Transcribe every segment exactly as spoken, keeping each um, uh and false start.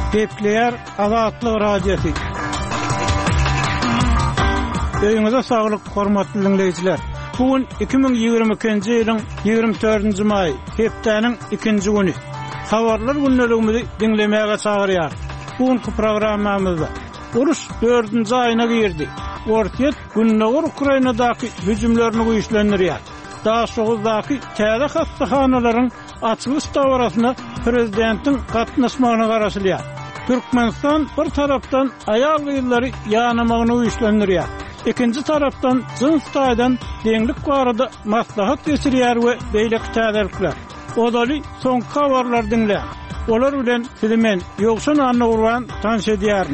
Kepler Azatlyk Radiosu. Öýüňize saglyk, hormatly dinleýijiler. Bugün iki bin ýygrimi ikinji ýylyň ýygrimi dördünji maý, hepdeniň ikinji güni. Habarlar günneligimizi dinlemäge çagyrýar. Bugünkü programmamyzda uruş dördünji aýyna girdi. Ortiýet günnäger Ukrainadaky hüjümlerini güýçlendirýär. Daha soňuzdaky täze hastahanalaryň açylyş dowrasyna prezidentiň gatnaşmagyna garaşylýar. Türkmenistan bir tarapdan aýal gyýlary ýanamagyny güýçlendirýär. İkinci tarapdan jyns taýdan deňlik barada maslahat geçirýär we beýle täzelikler. Odaly soňky habarlar dinleýär. Olar bilen sizi men ýokşan anna urwan tanış edýärin.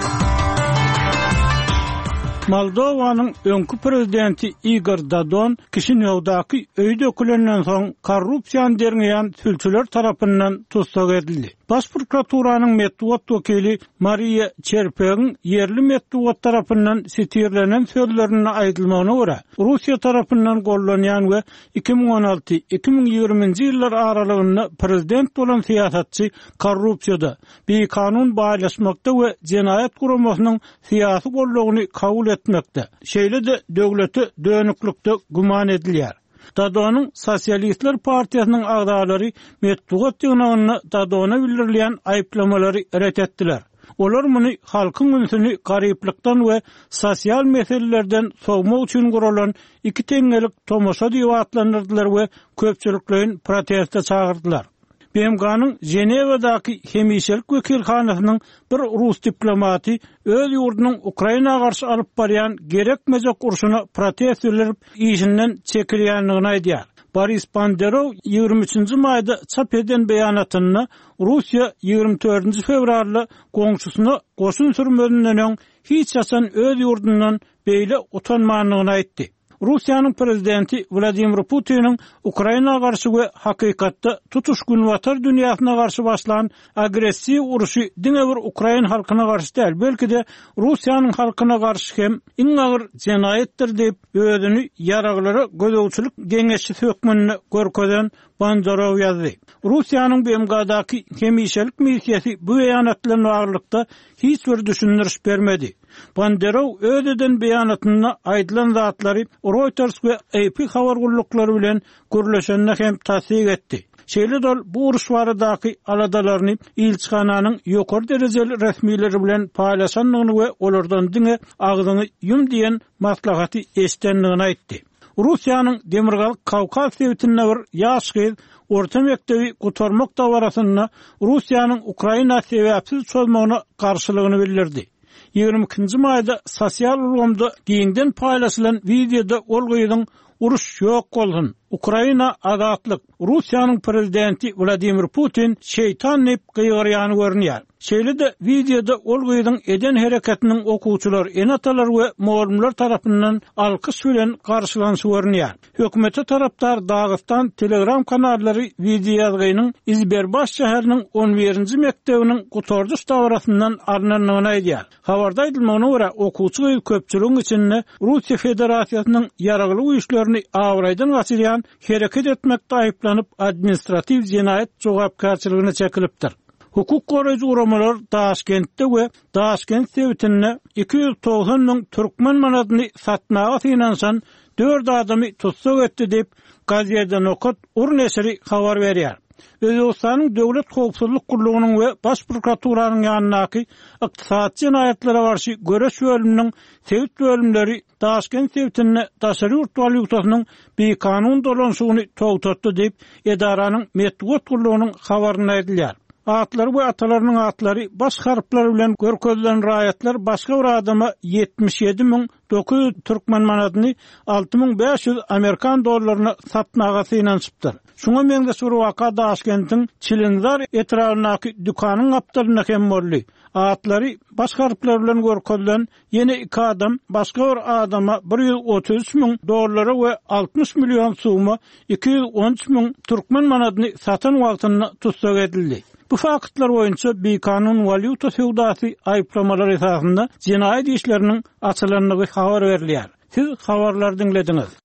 Moldowanyň öňkü prezidenti Igor Dodon Kişinewdaky öýde ökülenden soň korrupsiýany derňeýän tülçüler tarapyndan tutsak edildi. Baş prokuraturanyň medeniýet wekili Maria Çerpegiň yerli medeniýet tarapyndan sitirlenen sözlerine aýdylmagyna görä, Russiýa tarapyndan gollanýan we iki bin on alty iki bin ýygrimiňji ýyllar aralygynda prezident bolan siýasatçy korrupsiýada, beýkanun baýlaşmakda we jenaýat guramasynyň siýasy gollugyny kabul etmekde. Şeýle de döwleti dönüklikde guman edilýär. Dadonyň Sosialistler Partiýasynyň agdalary medeniýet ýygynyny Dadona bildirilýän aýplamalary ret etdiler. Olar muny halkyň ünsüni garyplykdan we sosial meselelerden sowmak üçin guralan iki teňgelik tomoşa diýip atlandyrdylar we köpçüliklerin protestde çagyrdylar. B M G'nyň Jenewadaky hemişelik wekilhanasynyň bir Rus diplomaty öz ýurdunyň Ukraina garşy alyp barýan gerekmejek urşuny protestçiler işinden çekilýänligini aýdýar. Boris Banderov ýygrimi üçinji maýda çap eden beýanatyny Russiýa ýygrimi dördünji fevralda goňşusyna goşun sürmedinden hiç ýasan öz ýurdundan beýle utanmanlygyny aýtdy. Russiýanyň prezidenti Vladimir Putiniň Ukraina garşy we hakykatda tutuşgun watar dünýäsine garşy başlanan agressiw uruşy diňe bir Ukraina halkyna garşy däl, belki de Russiýanyň halkyna garşy hem iň agyr jenaýetdir diýip özüni ýaraglara gözegçilik geňeşi hökmünde görkezden Banderov ýazdy. Russiýanyň B M G'daky hemişelik missiýasy bu beýanatlaryň aýrlykda hiç bir düşündiriş bermedi. Banderov ödeden beýanatyna aýdylan zatlary Reuters we A P habar gullukları bilen görleşende hem tasdik etdi. Şeýle dol bu uruş baradaky aladalaryny ilçixananyň ýokary derejeli resmiýetleri bilen paýlaşanlygyny we olardan diňe agzyny ýum diýen maslahaty eşdenligini aýtdy. Russiýanyň Demirgal Kawkaz sewtinde bir ýaş gyz orta mektebi gutarmak dowrasyna Russiýanyň Ukraina sebäpsiz çözmegine garşylygyny bildirdi. ýygrimi ikinji maýda sosial ulgamda giňden paýlaşylan videoda ol gyzyň uruş ýok bolsun, Ukraina azatlyk, Russiýanyň prezidenti Vladimir Putin şeytan diýip gyýrýany görnýär. Şeýle de videoda ol gyzyň eden hereketiniň okuwçylar, enatalar we muallimler tarapyndan alkyş bilen garşylanyşy görnýär. Hökümete tarapdar Dagestan Telegram kanallary video ýazgynyň İzberbaş şäheriniň on birinji mektebiniň gutarjy dowrasyndan alnanyny aýdýar. Habarda aýdylmagyna görä, okuwçy we köpçüligiň içinde Russiýa Federasiýasynyň ýaragly güýçlerini awraýdan gaçyrýan hereket etmekde aýplanyp administrativ jenaýet jogapkarçylygyna çekilipdir. Hukuk goraýjy uramalar Daşkentde we Daşkent sewtinde iki ýüz togsan müň türkmen manadyny satmaga finansan dört adamy tutsak etdi diýip gazetden okat urneseri habar berýär. Özbekistanyň Döwlet Howpsuzlyk Gurulugynyň we Baş prokuraturanyň ýanynaky ykdysatçy jenaýatlere garşy göreş bölüminiň sewt bölümleri Daşkent sewtinde daşary ýurt walyutasynyň beýkanun dolanşygyny togtatdy diýip edaranyň medeniýet gurulugynyň habaryna aýdylýar. Atlary we atalarynyň atlary baş harplar bilen görkezlen raýatlar başga bir adama yetmiş ýedi müň dokuz ýüz türkmen manadyny alty müň beş ýüz Amerikan dollaryna satmaga finansypdyr. Şuňa meňde sur waka Daşkentiň Çilindar etrawynaky dükanyň gapdalyna hem boldy. Atlary baş harplar bilen görkezlen ýene iki adam başga bir adama bir ýüz otuz üç müň dollara we altmış milyon summa iki ýüz on üç müň türkmen manadyny satan wagtyna tutsak edildi. Bu faktlar boýunça beýkanun valyuta sewdasy aýplamalary esasında jenaýet işleriniň açylanlygy habar berilýär. Siz habarlar dinlediňiz.